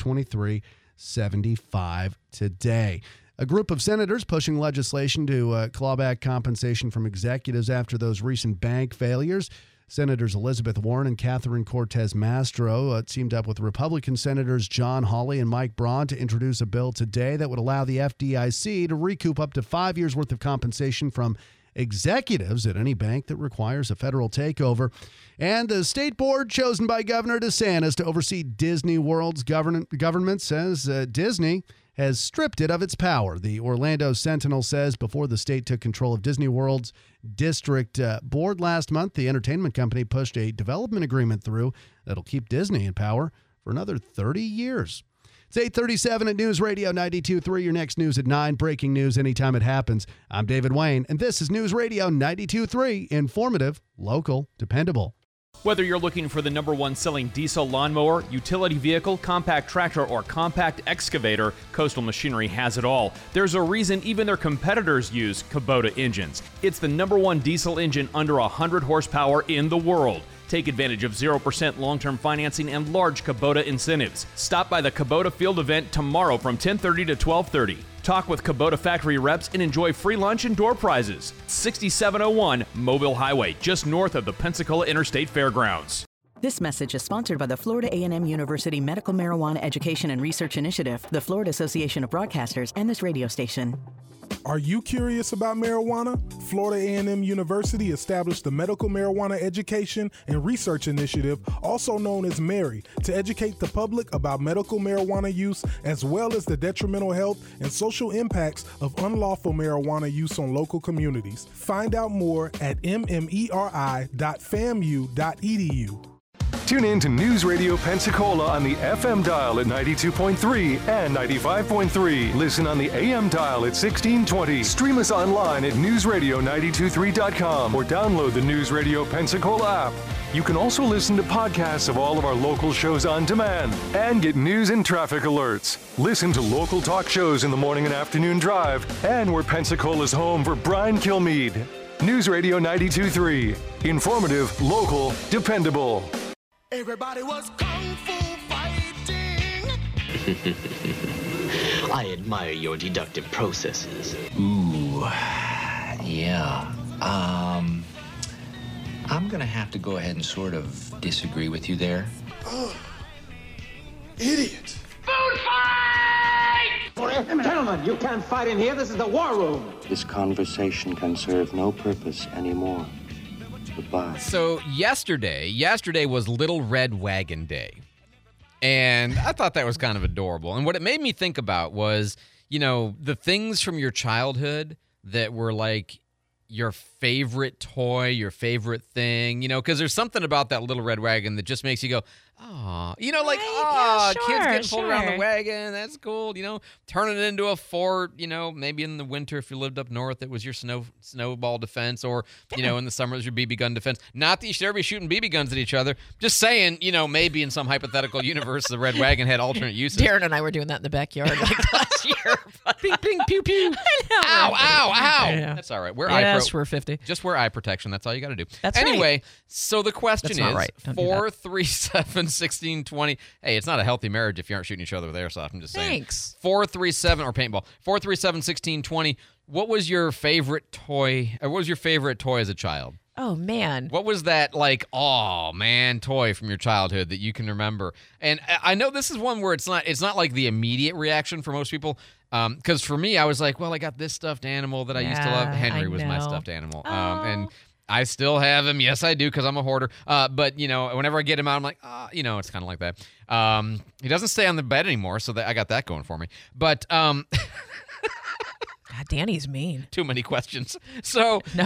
[SPEAKER 10] $23.75 today. A group of senators pushing legislation to claw back compensation from executives after those recent bank failures. Senators Elizabeth Warren and Catherine Cortez Masto teamed up with Republican Senators John Hawley and Mike Braun to introduce a bill today that would allow the FDIC to recoup up to 5 years' worth of compensation from executives at any bank that requires a federal takeover. And the state board chosen by Governor DeSantis to oversee Disney World's government says Disney has stripped it of its power. The Orlando Sentinel says before the state took control of Disney World's district board last month, the entertainment company pushed a development agreement through that'll keep Disney in power for another 30 years. It's 8:37 at News Radio 92.3. Your next news at 9. Breaking news anytime it happens. I'm David Wayne, and this is News Radio 92.3. Informative, local, dependable.
[SPEAKER 19] Whether you're looking for the #1 selling diesel lawnmower, utility vehicle, compact tractor, or compact excavator, Coastal Machinery has it all. There's a reason even their competitors use Kubota engines. It's the #1 diesel engine under 100 horsepower in the world. Take advantage of 0% long-term financing and large Kubota incentives. Stop by the Kubota Field event tomorrow from 10:30 to 12:30. Talk with Kubota factory reps and enjoy free lunch and door prizes. 6701 Mobile Highway, just north of the Pensacola Interstate Fairgrounds.
[SPEAKER 20] This message is sponsored by the Florida A&M University Medical Marijuana Education and Research Initiative, the Florida Association of Broadcasters, and this radio station.
[SPEAKER 21] Are you curious about marijuana? Florida A&M University established the Medical Marijuana Education and Research Initiative, also known as MARY, to educate the public about medical marijuana use as well as the detrimental health and social impacts of unlawful marijuana use on local communities. Find out more at mmeri.famu.edu.
[SPEAKER 8] Tune in to News Radio Pensacola on the FM dial at 92.3 and 95.3. Listen on the AM dial at 1620. Stream us online at newsradio923.com or download the News Radio Pensacola app. You can also listen to podcasts of all of our local shows on demand and get news and traffic alerts. Listen to local talk shows in the morning and afternoon drive, and we're Pensacola's home for Brian Kilmeade. News Radio 92.3. Informative, local, dependable.
[SPEAKER 22] Everybody was kung fu fighting.
[SPEAKER 23] I admire your deductive processes. Ooh, yeah. I'm gonna have to go ahead and sort of disagree with you there.
[SPEAKER 22] Oh, idiot. Food fight!
[SPEAKER 24] Gentlemen, you can't fight in here. This is the war room.
[SPEAKER 25] This conversation can serve no purpose anymore. Goodbye.
[SPEAKER 1] So yesterday was Little Red Wagon Day. And I thought that was kind of adorable. And what it made me think about was, the things from your childhood that were like your favorite toy, your favorite thing, because there's something about that Little Red Wagon that just makes you go, oh, kids getting pulled around the wagon. That's cool. Turning it into a fort, maybe in the winter, if you lived up north, it was your snowball defense, or, in the summer, it was your BB gun defense. Not that you should ever be shooting BB guns at each other. Just saying, maybe in some hypothetical universe, the Red Wagon had alternate uses.
[SPEAKER 3] Darren and I were doing that in the backyard last year.
[SPEAKER 1] Ping, ping, pew, pew. Ow, ow, ow.
[SPEAKER 3] Yeah.
[SPEAKER 1] That's all right.
[SPEAKER 3] We're 50.
[SPEAKER 1] Just wear eye protection. That's all you got to do.
[SPEAKER 3] That's
[SPEAKER 1] anyway,
[SPEAKER 3] right.
[SPEAKER 1] So the question is,
[SPEAKER 3] right.
[SPEAKER 1] 437 437-1620. Hey, it's not a healthy marriage if you aren't shooting each other with airsoft. I'm just saying.
[SPEAKER 3] Thanks.
[SPEAKER 1] 437 or paintball. 437-1620. What was your favorite toy? Or what was your favorite toy as a child?
[SPEAKER 3] Oh, man.
[SPEAKER 1] What was that, like, oh, man, toy from your childhood that you can remember? And I know this is one where it's not like the immediate reaction for most people. Because for me, I was like, well, I got this stuffed animal that I used to love. Henry was my stuffed animal. And I still have him. Yes, I do, because I'm a hoarder. But, whenever I get him out, I'm like, it's kind of like that. He doesn't stay on the bed anymore, so I got that going for me. But...
[SPEAKER 3] God, Danny's mean.
[SPEAKER 1] Too many questions. So
[SPEAKER 3] no,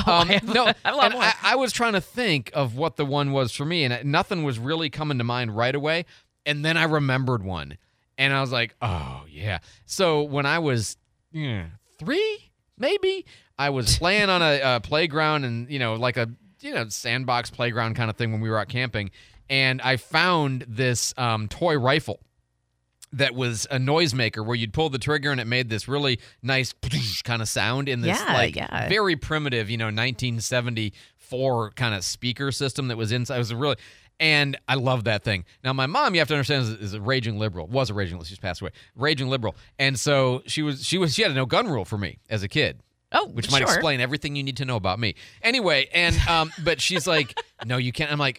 [SPEAKER 1] I was trying to think of what the one was for me, and nothing was really coming to mind right away. And then I remembered one, and I was like, "Oh yeah." So when I was 3, maybe, I was playing on a playground, and like a sandbox playground kind of thing when we were out camping, and I found this toy rifle that was a noisemaker where you'd pull the trigger and it made this really nice kind of sound in this very primitive, 1974 kind of speaker system that was inside. It was and I love that thing. Now, my mom, you have to understand, is a raging liberal. Was a raging, she's passed away. Raging liberal. And so she had a no gun rule for me as a kid.
[SPEAKER 3] Oh,
[SPEAKER 1] which might explain everything you need to know about me. Anyway, and but she's like, no, you can't. I'm like,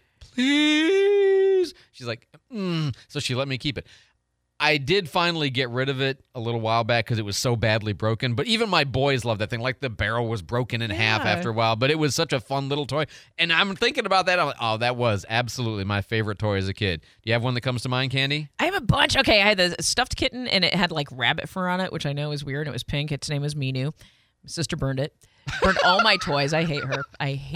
[SPEAKER 1] please. She's like, so she let me keep it. I did finally get rid of it a little while back because it was so badly broken. But even my boys love that thing. Like the barrel was broken in half after a while. But it was such a fun little toy. And I'm thinking about that. I'm like, oh, that was absolutely my favorite toy as a kid. Do you have one that comes to mind, Candy?
[SPEAKER 3] I have a bunch. Okay, I had the stuffed kitten, and it had like rabbit fur on it, which I know is weird. It was pink. Its name was Minu. My sister burned it. Burned all my toys. I hate her.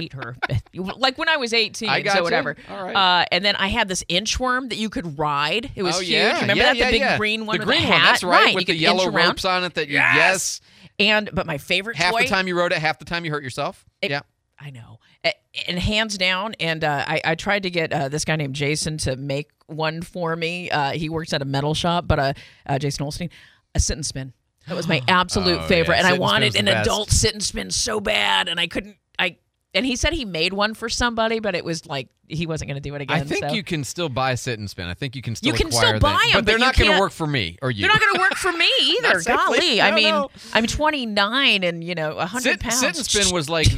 [SPEAKER 3] Like when I was 18,
[SPEAKER 1] I got
[SPEAKER 3] so whatever.
[SPEAKER 1] All right.
[SPEAKER 3] And then I had this inchworm that you could ride. It was huge.
[SPEAKER 1] Yeah,
[SPEAKER 3] Remember that? The big green one
[SPEAKER 1] the
[SPEAKER 3] with
[SPEAKER 1] green
[SPEAKER 3] the hat?
[SPEAKER 1] one, that's right. With
[SPEAKER 3] you
[SPEAKER 1] the
[SPEAKER 3] could
[SPEAKER 1] yellow
[SPEAKER 3] inch around.
[SPEAKER 1] ropes on it that yes.
[SPEAKER 3] But my favorite
[SPEAKER 1] half
[SPEAKER 3] toy.
[SPEAKER 1] the time you rode it, half the time you hurt yourself.
[SPEAKER 3] I know. And hands down, and I tried to get this guy named Jason to make one for me. He works at a metal shop, but Jason Olstein, a sit and spin. That was my absolute favorite.
[SPEAKER 1] Yeah.
[SPEAKER 3] And I wanted an adult sit and spin so bad, and I couldn't. And he said he made one for somebody, but it was like he wasn't going to do it again.
[SPEAKER 1] I think you can still buy sit and spin. I think you can still
[SPEAKER 3] buy
[SPEAKER 1] them, but they're not going to work for me or you.
[SPEAKER 3] They're not going to work for me either. Golly, I mean, I'm 29 and 100 pounds.
[SPEAKER 1] Sit and spin was like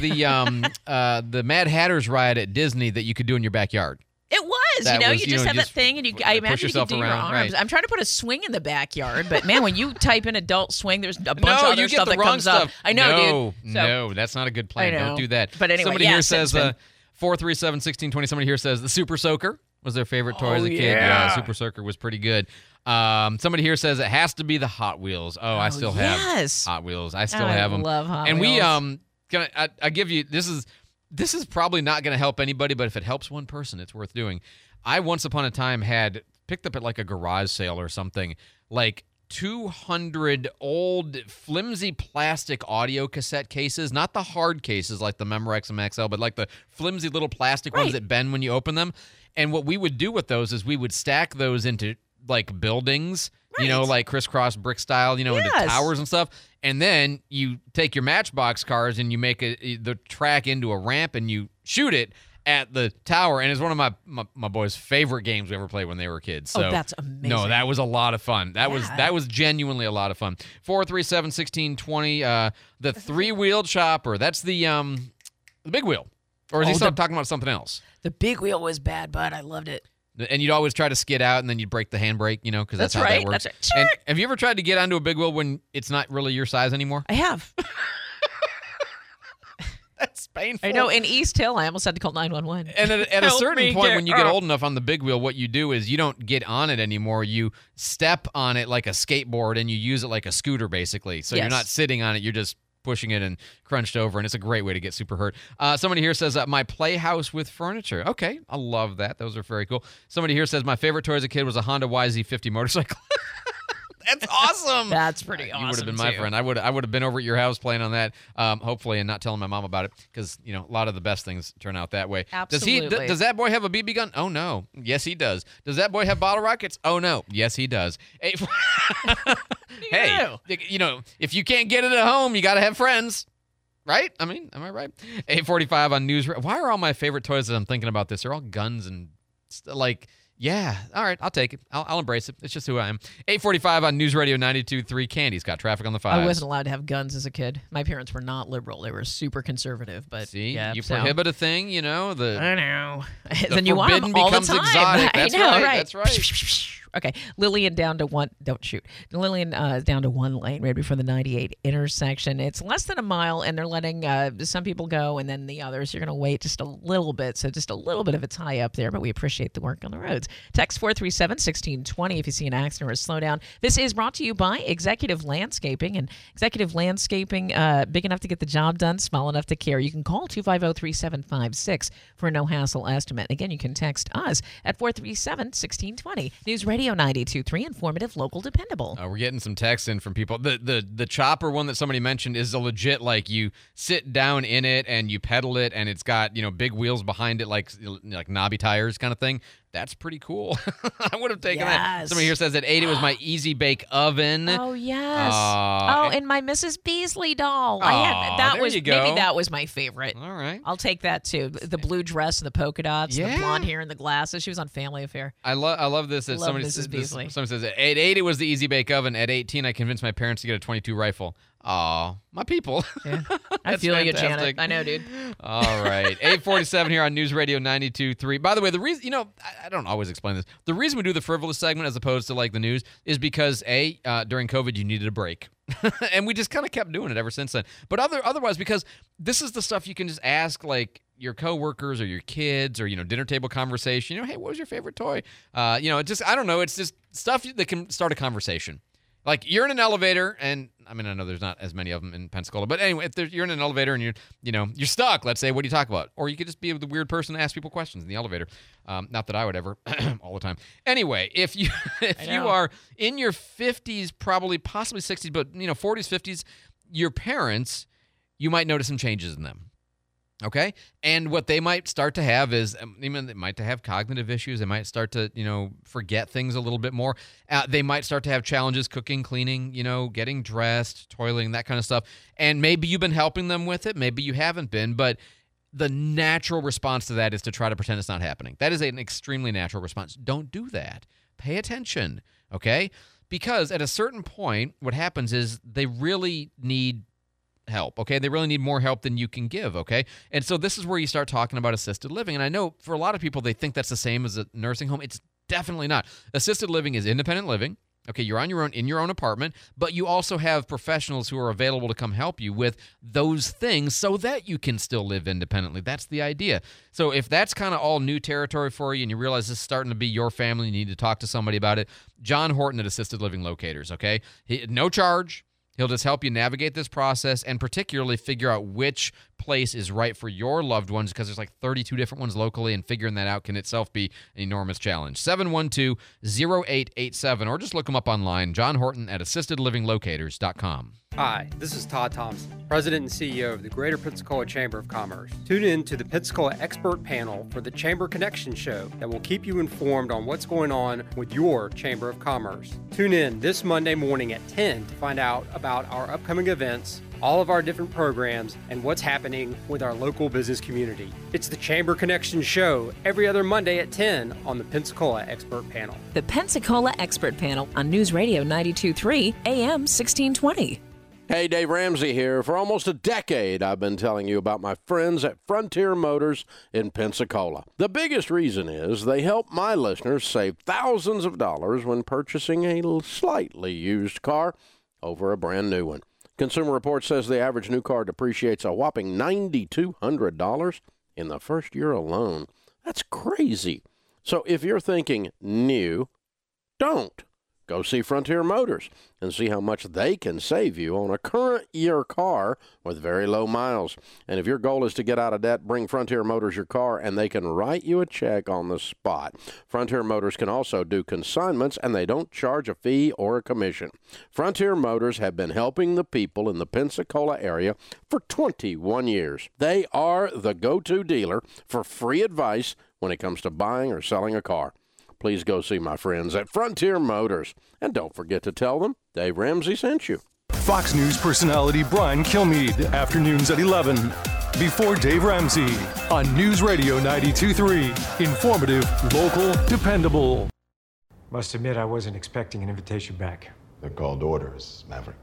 [SPEAKER 1] the Mad Hatter's ride at Disney that you could do in your backyard.
[SPEAKER 3] It was, you just have that thing, and I imagine you could do your arms.
[SPEAKER 1] Right.
[SPEAKER 3] I'm trying to put a swing in the backyard, but man, when you type in adult swing, there's a bunch of other stuff that comes up. I know, dude.
[SPEAKER 1] No, that's not a good plan. Don't do that.
[SPEAKER 3] But anyway,
[SPEAKER 1] somebody here says 437-1620. Somebody here says the Super Soaker was their favorite toy as a kid.
[SPEAKER 3] Yeah,
[SPEAKER 1] Super Soaker was pretty good. Somebody here says it has to be the Hot Wheels. I still have Hot Wheels. I still have them.
[SPEAKER 3] I love Hot
[SPEAKER 1] and
[SPEAKER 3] Wheels.
[SPEAKER 1] I give you this is probably not going to help anybody, but if it helps one person, it's worth doing. I once upon a time had picked up at like a garage sale or something, like 200 old flimsy plastic audio cassette cases, not the hard cases like the Memorex and Maxell, but like the flimsy little plastic ones that bend when you open them. And what we would do with those is we would stack those into like buildings, like crisscross brick style, into towers and stuff. And then you take your Matchbox cars and you make the track into a ramp and you shoot it at the tower. And it's one of my boys' favorite games we ever played when they were kids. So,
[SPEAKER 3] that's amazing.
[SPEAKER 1] No, that was a lot of fun. That was genuinely a lot of fun. 437-1620, the 3-wheeled chopper. That's the big wheel. Or is he still talking about something else?
[SPEAKER 3] The big wheel was bad, but I loved it.
[SPEAKER 1] And you'd always try to skid out, and then you'd break the handbrake, because that's how that works.
[SPEAKER 3] That's right.
[SPEAKER 1] And have you ever tried to get onto a big wheel when it's not really your size anymore?
[SPEAKER 3] I have.
[SPEAKER 1] That's painful.
[SPEAKER 3] I know. In East Hill, I almost had to call 911.
[SPEAKER 1] And at a certain point, when you get old enough on the big wheel, what you do is you don't get on it anymore. You step on it like a skateboard, and you use it like a scooter, basically. So you're not sitting on it. You're just pushing it and crunched over, and it's a great way to get super hurt. Somebody here says, my playhouse with furniture. Okay, I love that. Those are very cool. Somebody here says, my favorite toy as a kid was a Honda YZ50 motorcycle. That's awesome.
[SPEAKER 3] That's pretty awesome.
[SPEAKER 1] You would have been my friend. I would have been over at your house playing on that, hopefully, and not telling my mom about it, because a lot of the best things turn out that way.
[SPEAKER 3] Absolutely.
[SPEAKER 1] Does that boy have a BB gun? Oh no. Yes, he does. Does that boy have bottle rockets? Oh no. Yes, he does. Hey, if you can't get it at home, you got to have friends. Right? I mean, am I right? 8:45 on News. Why are all my favorite toys that I'm thinking about this? They're all guns and like Yeah. All right. I'll take it. I'll embrace it. It's just who I am. 8:45 on News Radio 92.3. Candy's got traffic on the 5.
[SPEAKER 3] I wasn't allowed to have guns as a kid. My parents were not liberal. They were super conservative. But
[SPEAKER 1] see,
[SPEAKER 3] yeah,
[SPEAKER 1] you prohibit a thing, I know.
[SPEAKER 3] Then you want them all the time.
[SPEAKER 1] Exotic. That's right. That's right.
[SPEAKER 3] Okay, Lillian down to one. Don't shoot. Lillian down to 1 lane right before the 98 intersection. It's less than a mile, and they're letting some people go, and then the others, you're going to wait just a little bit. So just a little bit of a tie up there, but we appreciate the work on the roads. Text 437-1620 if you see an accident or a slowdown. This is brought to you by Executive Landscaping, and Executive Landscaping, big enough to get the job done, small enough to care. You can call 250-3756 for a no-hassle estimate. Again, you can text us at 437-1620. News Radio 92.3, informative, local, dependable.
[SPEAKER 1] We're getting some texts in from people. The chopper one that somebody mentioned is a legit, like, you sit down in it and you pedal it, and it's got, big wheels behind it, like knobby tires kind of thing. That's pretty cool. I would have taken that. Somebody here says at 8 it was my Easy Bake Oven.
[SPEAKER 3] Oh, yes. And my Mrs. Beasley doll. Maybe that was my favorite.
[SPEAKER 1] All right.
[SPEAKER 3] I'll take that too. The blue dress and the polka dots, the blonde hair and the glasses. She was on Family Affair.
[SPEAKER 1] I love this. That somebody
[SPEAKER 3] Mrs. Beasley.
[SPEAKER 1] Someone says at 8 it was the Easy Bake Oven. At 18 I convinced my parents to get a .22 rifle. Aw, my people.
[SPEAKER 3] Yeah. I feel you, Janet. I know, dude.
[SPEAKER 1] All right. 8:47 here on News Radio 92.3. By the way, the reason, I don't always explain this. The reason we do the frivolous segment as opposed to like the news is because during COVID you needed a break. And we just kind of kept doing it ever since then. But otherwise, because this is the stuff you can just ask, like, your coworkers or your kids or, dinner table conversation. Hey, what was your favorite toy? I don't know. It's just stuff that can start a conversation. Like, you're in an elevator, and I know there's not as many of them in Pensacola, but anyway, if you're in an elevator and you're stuck, let's say, what do you talk about? Or you could just be the weird person to ask people questions in the elevator. Not that I would ever, all the time. Anyway, if you are in your 50s, possibly 60s, but 40s, 50s, your parents, you might notice some changes in them. Okay? And what they might start to have is, they might have cognitive issues. They might start to, forget things a little bit more. They might start to have challenges cooking, cleaning, getting dressed, toileting, that kind of stuff. And maybe you've been helping them with it. Maybe you haven't been. But the natural response to that is to try to pretend it's not happening. That is an extremely natural response. Don't do that. Pay attention. Okay? Because at a certain point, what happens is they really need help, okay? They really need more help than you can give, okay? And so this is where you start talking about assisted living. And I know for a lot of people, they think that's the same as a nursing home. It's definitely not. Assisted living is independent living. Okay, you're on your own in your own apartment, but you also have professionals who are available to come help you with those things so that you can still live independently. That's the idea. So if that's kind of all new territory for you and you realize this is starting to be your family, you need to talk to somebody about it, John Horton at Assisted Living Locators, okay? No charge. He'll just help you navigate this process and particularly figure out which place is right for your loved ones, because there's like 32 different ones locally, and figuring that out can itself be an enormous challenge. 712-0887, or just look him up online, John Horton at AssistedLivingLocators.com.
[SPEAKER 2] Hi, this is Todd Thompson, President and CEO of the Greater Pensacola Chamber of Commerce. Tune in to the Pensacola Expert Panel for the Chamber Connection Show that will keep you informed on what's going on with your Chamber of Commerce. Tune in this Monday morning at 10 to find out about our upcoming events, all of our different programs, and what's happening with our local business community. It's the Chamber Connection Show every other Monday at 10 on the Pensacola Expert Panel.
[SPEAKER 4] The Pensacola Expert Panel on News Radio 92.3 AM 1620.
[SPEAKER 5] Hey, Dave Ramsey here. For almost a decade, I've been telling you about my friends at Frontier Motors in Pensacola. The biggest reason is they help my listeners save thousands of dollars when purchasing a slightly used car over a brand new one. Consumer Reports says the average new car depreciates a whopping $9,200 in the first year alone. That's crazy. So if you're thinking new, don't. Go see Frontier Motors and see how much they can save you on a current year car with very low miles. And if your goal is to get out of debt, bring Frontier Motors your car and they can write you a check on the spot. Frontier Motors can also do consignments and they don't charge a fee or a commission. Frontier Motors have been helping the people in the Pensacola area for 21 years. They are the go-to dealer for free advice when it comes to buying or selling a car. Please go see my friends at Frontier Motors. And don't forget to tell them Dave Ramsey sent you.
[SPEAKER 8] Fox News personality Brian Kilmeade, afternoons at 11. before Dave Ramsey on News Radio 92.3. Informative, local, dependable.
[SPEAKER 6] Must admit, I wasn't expecting an invitation back.
[SPEAKER 7] They're called orders, Maverick.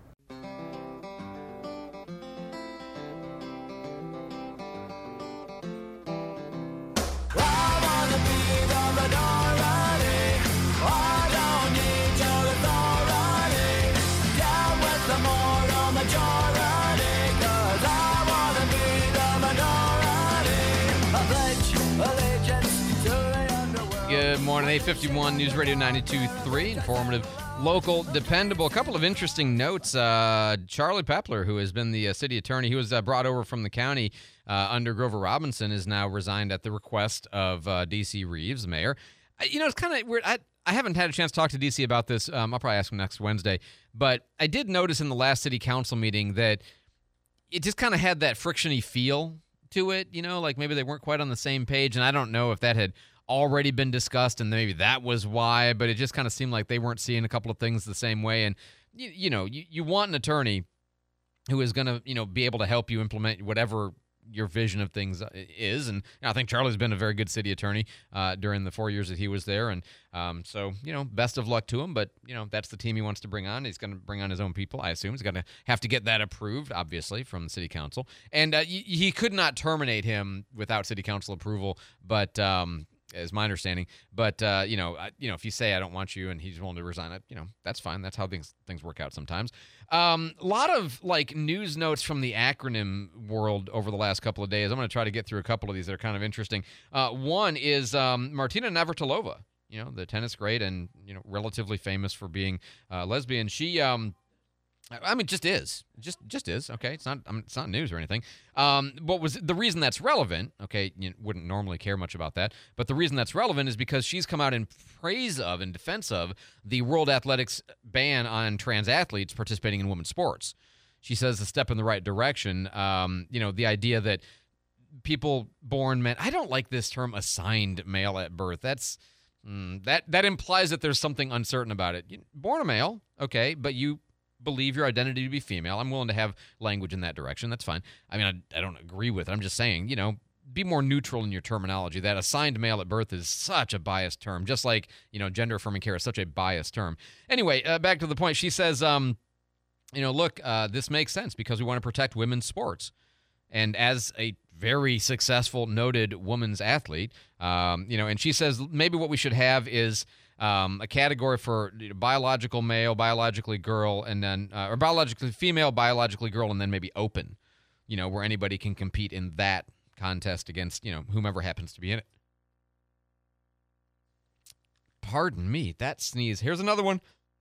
[SPEAKER 1] Good morning, 851 News Radio 92.3, informative, local, dependable. A couple of interesting notes. Charlie Pepler, who has been the city attorney, he was brought over from the county under Grover Robinson, is now resigned at the request of D.C. Reeves, the mayor. It's kind of weird. I haven't had a chance to talk to D.C. about this. I'll probably ask him next Wednesday. But I did notice in the last city council meeting that it just kind of had that friction-y feel to it, like maybe they weren't quite on the same page. And I don't know if that had already been discussed and maybe that was why, but it just kind of seemed like they weren't seeing a couple of things the same way. And you want an attorney who is going to be able to help you implement whatever your vision of things is. And I think Charlie's been a very good city attorney during the 4 years that he was there. And so best of luck to him. But that's the team he wants to bring on. He's going to bring on his own people, I assume. He's going to have to get that approved, obviously, from the city council. And he could not terminate him without city council approval, but is my understanding. But if you say I don't want you and he's willing to resign, that's fine. That's how things work out sometimes. A lot of news notes from the acronym world over the last couple of days. I'm going to try to get through a couple of these that are kind of interesting. One is Martina Navratilova, the tennis great and relatively famous for being lesbian. She just is. Okay, it's not news or anything. What was the reason that's relevant? Okay, you wouldn't normally care much about that, but the reason that's relevant is because she's come out in praise of, in defense of, the World Athletics ban on trans athletes participating in women's sports. She says a step in the right direction. The idea that people born men. I don't like this term assigned male at birth. That implies that there's something uncertain about it. Born a male, okay, but you believe your identity to be female. I'm willing to have language in that direction. That's fine. I mean, I don't agree with it. I'm just saying, be more neutral in your terminology. That assigned male at birth is such a biased term, just like, gender affirming care is such a biased term. Anyway, back to the point. She says, look, this makes sense because we want to protect women's sports. And as a very successful, noted women's athlete, and she says maybe what we should have is a category for biological male, biologically girl, and then or biologically female, biologically girl, and then maybe open, where anybody can compete in that contest against whomever happens to be in it. Pardon me, that sneeze. Here's another one.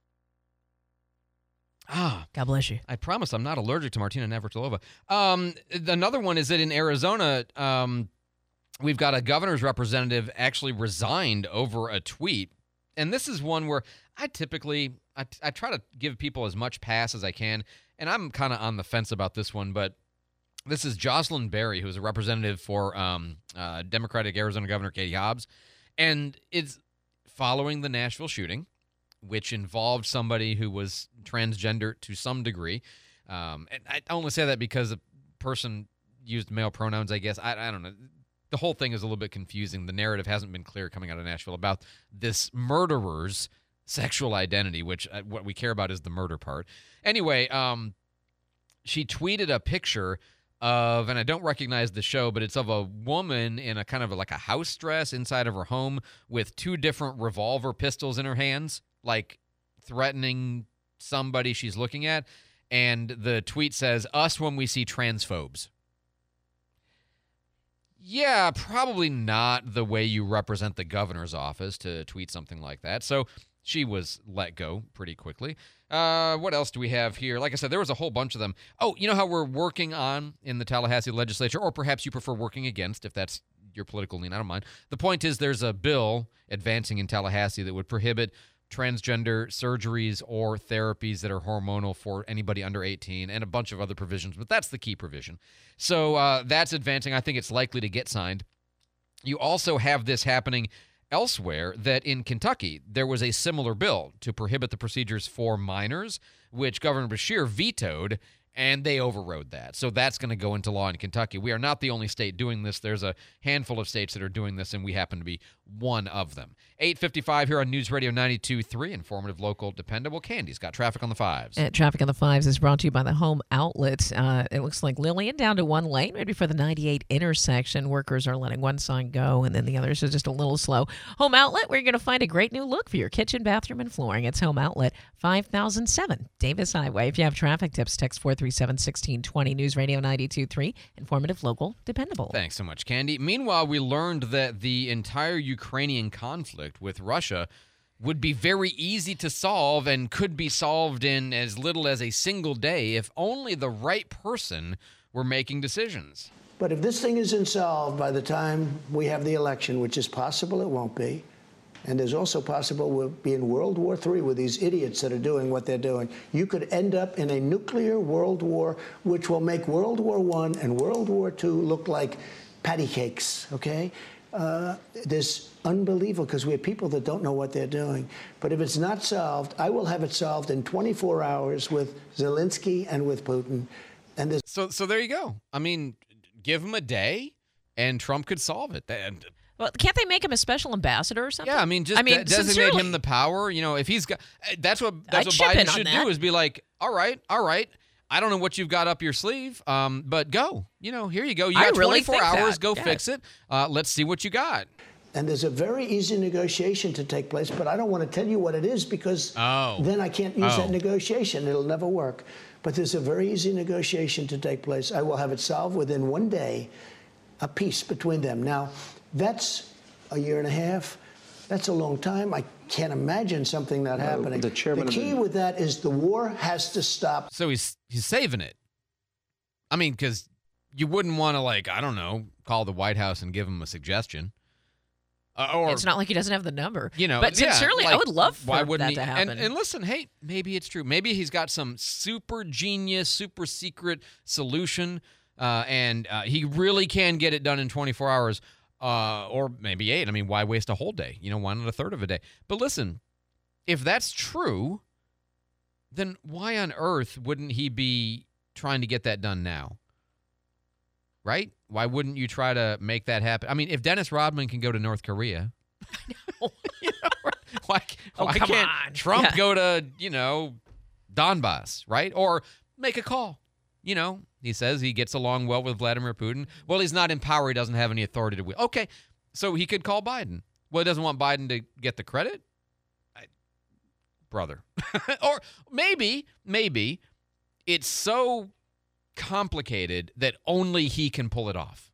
[SPEAKER 3] God bless you.
[SPEAKER 1] I promise I'm not allergic to Martina Navratilova. Another one is that in Arizona, we've got a governor's representative actually resigned over a tweet. And this is one where I typically try to give people as much pass as I can, and I'm kind of on the fence about this one, but this is Jocelyn Berry, who is a representative for Democratic Arizona Governor Katie Hobbs, and it's following the Nashville shooting, which involved somebody who was transgender to some degree. And I only say that because the person used male pronouns, I guess. I don't know. The whole thing is a little bit confusing. The narrative hasn't been clear coming out of Nashville about this murderer's sexual identity, which what we care about is the murder part. Anyway, she tweeted a picture of, and I don't recognize the show, but it's of a woman in a kind of like a house dress inside of her home with two different revolver pistols in her hands, like threatening somebody she's looking at. And the tweet says, "Us when we see transphobes." Yeah, probably not the way you represent the governor's office to tweet something like that. So she was let go pretty quickly. What else do we have here? Like I said, there was a whole bunch of them. Oh, you know how we're working on in the Tallahassee legislature, or perhaps you prefer working against, if that's your political lean, I don't mind. The point is there's a bill advancing in Tallahassee that would prohibit transgender surgeries or therapies that are hormonal for anybody under 18 and a bunch of other provisions, but that's the key provision. So that's advancing. I think it's likely to get signed. You also have this happening elsewhere, that in Kentucky, there was a similar bill to prohibit the procedures for minors, which Governor Beshear vetoed, And they overrode that. So that's going to go into law in Kentucky. We are not the only state doing this. There's a handful of states that are doing this, and we happen to be one of them. 8:55 here on News Radio 92.3, informative, local, dependable. Candy's got traffic on the fives.
[SPEAKER 3] Traffic on the fives is brought to you by the Home Outlet. It looks like Lillian down to one lane, maybe for the 98 intersection. Workers are letting one sign go, and then the others are just a little slow. Home Outlet, where you're going to find a great new look for your kitchen, bathroom, and flooring. It's Home Outlet, 5007 Davis Highway. If you have traffic tips, text 437-1620. News Radio 92.3, informative, local, dependable.
[SPEAKER 1] Thanks so much, Candy. Meanwhile, we learned that the entire Ukrainian conflict with Russia would be very easy to solve and could be solved in as little as a single day if only the right person were making decisions.
[SPEAKER 9] But if this thing isn't solved by the time we have the election, which is possible it won't be, and there's also possible we'll be in World War III with these idiots that are doing what they're doing, you could end up in a nuclear world war, which will make World War I and World War II look like patty cakes, okay? This unbelievable, because we have people that don't know what they're doing. But if it's not solved, I will have it solved in 24 hours with Zelensky and with Putin. And
[SPEAKER 1] so there you go. I mean, give him a day, and Trump could solve it.
[SPEAKER 3] Well, can't they make him a special ambassador or something?
[SPEAKER 1] Yeah, I mean, designate him the power. You know, if he's got, that's what Biden should do, is be like, all right. I don't know what you've got up your sleeve, but go. You know, here you go. You got 24 hours. Go fix it. Let's see what you got.
[SPEAKER 9] And there's a very easy negotiation to take place, but I don't want to tell you what it is because then I can't use that negotiation. It'll never work. But there's a very easy negotiation to take place. I will have it solved within one day, a peace between them. Now, that's a year and a half. That's a long time. I can't imagine something not happening. The key with that is the war has to stop.
[SPEAKER 1] So he's saving it. I mean, because you wouldn't want to, like, I don't know, call the White House and give him a suggestion. Or
[SPEAKER 3] it's not like he doesn't have the number.
[SPEAKER 1] You know,
[SPEAKER 3] but sincerely, I would love for that to happen.
[SPEAKER 1] And listen, hey, maybe it's true. Maybe he's got some super genius, super secret solution, and he really can get it done in 24 hours. Or maybe 8. I mean, why waste a whole day? You know, why not a third of a day? But listen, if that's true, then why on earth wouldn't he be trying to get that done now? Right? Why wouldn't you try to make that happen? I mean, if Dennis Rodman can go to North Korea, why can't Trump go to, Donbass, right? Or make a call. You know, he says he gets along well with Vladimir Putin. Well, he's not in power. He doesn't have any authority to. Okay, so he could call Biden. Well, he doesn't want Biden to get the credit? Brother. Or maybe it's so complicated that only he can pull it off.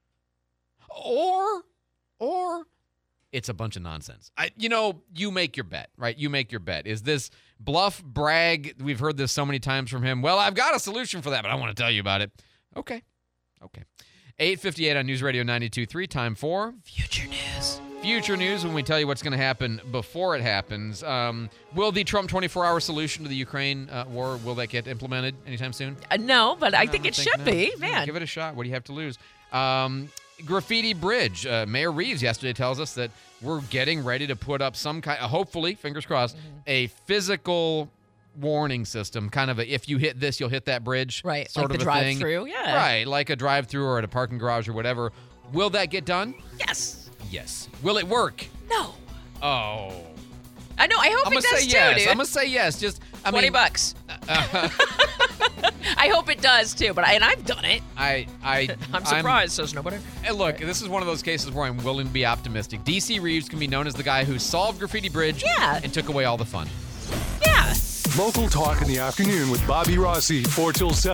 [SPEAKER 1] Or it's a bunch of nonsense. You make your bet, right? You make your bet. Is this bluff, brag? We've heard this so many times from him. Well, I've got a solution for that, but I want to tell you about it. Okay. 8:58 on News Radio 92.3. Time for
[SPEAKER 3] Future News.
[SPEAKER 1] Future News, when we tell you what's going to happen before it happens. Will the Trump 24-hour solution to the Ukraine war, will that get implemented anytime soon?
[SPEAKER 3] No, but I think it should be. Man.
[SPEAKER 1] Give it a shot. What do you have to lose? Graffiti Bridge. Mayor Reeves yesterday tells us that we're getting ready to put up some kind, hopefully, fingers crossed, a physical warning system, kind of a, if you hit this, you'll hit that bridge.
[SPEAKER 3] Right,
[SPEAKER 1] sort
[SPEAKER 3] like
[SPEAKER 1] of
[SPEAKER 3] the
[SPEAKER 1] a thing.
[SPEAKER 3] drive-through, yeah.
[SPEAKER 1] Right, like a drive-through or at a parking garage or whatever. Will that get done?
[SPEAKER 3] Yes.
[SPEAKER 1] Will it work?
[SPEAKER 3] No.
[SPEAKER 1] Oh.
[SPEAKER 3] I know. I hope it does too,
[SPEAKER 1] yes.
[SPEAKER 3] dude.
[SPEAKER 1] I'm gonna say yes. Just
[SPEAKER 3] $20. I hope it does too. But I've done it. I'm surprised. Says nobody.
[SPEAKER 1] Hey, look, this is one of those cases where I'm willing to be optimistic. DC Reeves can be known as the guy who solved Graffiti Bridge and took away all the fun.
[SPEAKER 3] Yeah.
[SPEAKER 8] Local talk in the afternoon with Bobby Rossi, 4 till 7.